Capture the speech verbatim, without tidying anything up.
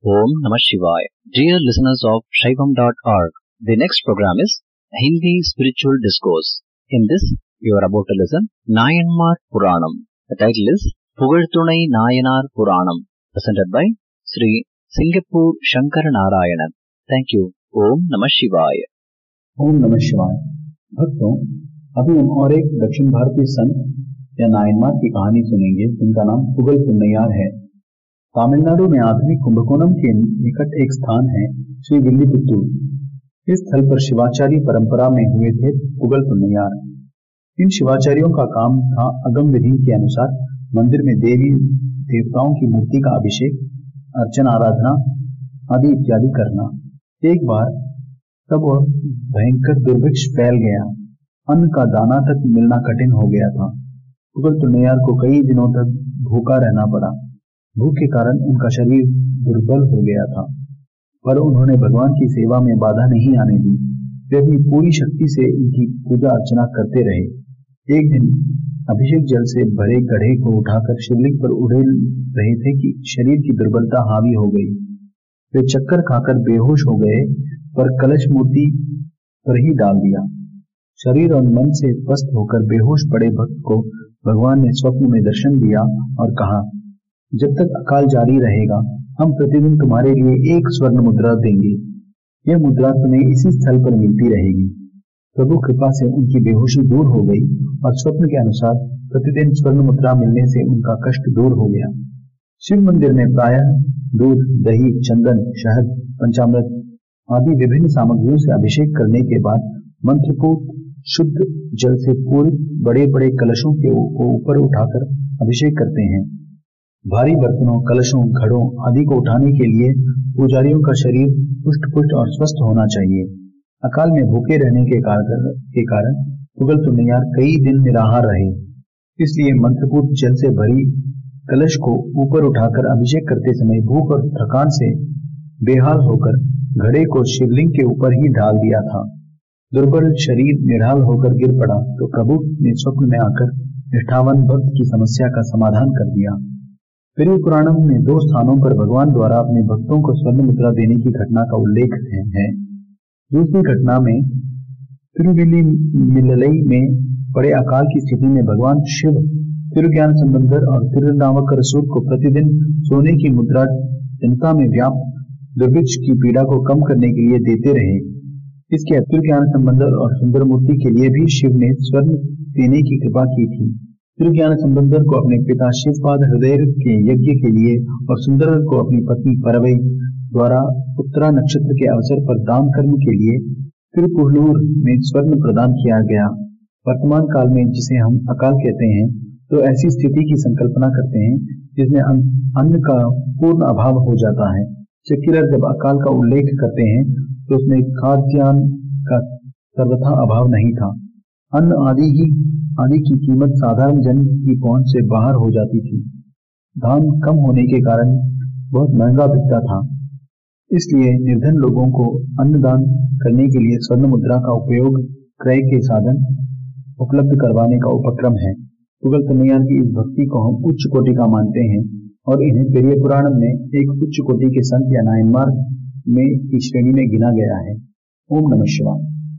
Om Namah Shivaya. Dear listeners of Shaivam dot org, the next program is Hindi Spiritual Discourse. In this, you are about to listen Nayanmar Puranam. The title is Pugalthunai Nayanar Puranam, presented by Sri Singapore Shankar Narayanan. Thank you. Om Namah Shivaya. ओम नमः शिवाय। भक्तों, अभी हम और एक दक्षिण भारतीय संत या नायनमार की कहानी सुनेंगे जिनका नाम पुगल पुन्नैयार है। तमिलनाडु में आधुनिक कुंभकोणम के निकट एक स्थान है श्री विल्लीपुत्तूर। इस स्थल पर शिवाचार्य परंपरा में हुए थे पुगल पुन्नैयार। इन शिवाचार्यों का काम था अगम विधि के अनुसार मंदिर में देवी देवताओं की मूर्ति का अभिषेक, अर्चना, आराधना आदि इत्यादि करना। एक बार तब वह भयंकर दुर्भिक्ष फैल गया, अन्न का दाना तक मिलना कठिन हो गया था। पुगल पुन्नैयार को कई दिनों तक भूखा रहना पड़ा। भूख के कारण उनका शरीर दुर्बल हो गया था, पर उन्होंने भगवान की सेवा में बाधा नहीं आने दी। वे अपनी पूरी शक्ति से उनकी पूजा अर्चना करते रहे। एक दिन अभिषेक जल से भरे गड्ढे को उठाकर शिवलिंग पर उड़ेल रहे थे कि शरीर की दुर्बलता हावी हो गई। वे चक्कर खाकर बेहोश हो गए, पर कलश मूर्ति पर ही डाल दिया। शरीर और मन से पस्त होकर बेहोश पड़े भक्त को भगवान ने स्वप्न में दर्शन दिया और कहा, जब तक अकाल जारी रहेगा हम प्रतिदिन तुम्हारे लिए एक स्वर्ण मुद्रा देंगे। यह मुद्रा तुम्हें इसी स्थल पर मिलती रहेगी। प्रभु कृपा से उनकी बेहोशी दूर हो गई और स्वप्न के अनुसार प्रतिदिन स्वर्ण मुद्रा मिलने से उनका कष्ट दूर हो गया। शिव मंदिर में प्रायः दूध, दही, चंदन, शहद, पंचामृत आदि विभिन्न सामग्रियों से अभिषेक करने के बाद मंत्रपूत शुद्ध जल से पूरित बड़े बड़े कलशों के ऊपर उठाकर अभिषेक करते हैं। भारी बर्तनों, कलशों, घड़ों आदि को उठाने के लिए पुजारियों का शरीर पुष्ट पुष्ट और स्वस्थ होना चाहिए। अकाल में भूखे रहने के कारण के कारण पुगल पुन्नैयार कई दिन निराहार रहे। इसलिए मंत्रपूत जल से भरी कलश को ऊपर उठाकर अभिषेक करते समय भूख और थकान से बेहाल होकर घड़े को शिवलिंग के ऊपर ही डाल दिया था। दुर्बल शरीर निढाल होकर गिर पड़ा तो प्रभु ने स्वप्न में आकर निष्ठावान भक्त की समस्या का समाधान कर दिया। पेरिया पुराणम में दो स्थानों पर भगवान द्वारा अपने भक्तों को स्वर्ण मुद्रा देने की घटना का उल्लेख है। दूसरी घटना में तिरुविल्लीमिल्लई में बड़े अकाल की स्थिति में भगवान शिव तिरुज्ञान संबंधर और तिरुनावक्करसूर को प्रतिदिन सोने की मुद्रा जनता में व्याप्त दुर्भिक्ष की पीड़ा को कम करने के लिए देते रहे। इसके तिरुज्ञान संबंधर और सुंदर मूर्ति के लिए भी शिव ने स्वर्ण देने की कृपा की थी। तिरुज्ञान संबंधर को अपने पिता शिवपाद हृदय के यज्ञ के लिए और सुंदर को अपनी पत्नी परवई द्वारा उत्तरा नक्षत्र के अवसर पर दान कर्म के लिए तिरुपुरलूर में स्वर्ण प्रदान किया गया। वर्तमान काल में जिसे हम अकाल कहते हैं, तो ऐसी स्थिति की संकल्पना करते हैं जिसमें अन्न का पूर्ण अभाव हो जाता है। चक्कीराज जब अकाल का उल्लेख करते हैं तो उसमें खाद्यान्न का सर्वथा अभाव नहीं था। अन्न आदि ही आदि की कीमत साधारण जन की पहुंच से बाहर हो जाती थी। धान कम होने के कारण बहुत महंगा बिकता था। इसलिए निर्धन लोगों को अन्नदान करने के लिए स्वर्ण मुद्रा का उपयोग क्रय के साधन उपलब्ध करवाने का उपक्रम है। पुगल पुन्नैयार की इस भक्ति को हम उच्च कोटि का मानते हैं और इन्हें पेरिया पुराणम में एक उच्च कोटि के संत या नायनमार में की श्रेणी में गिना गया है। ओम नमः शिवाय।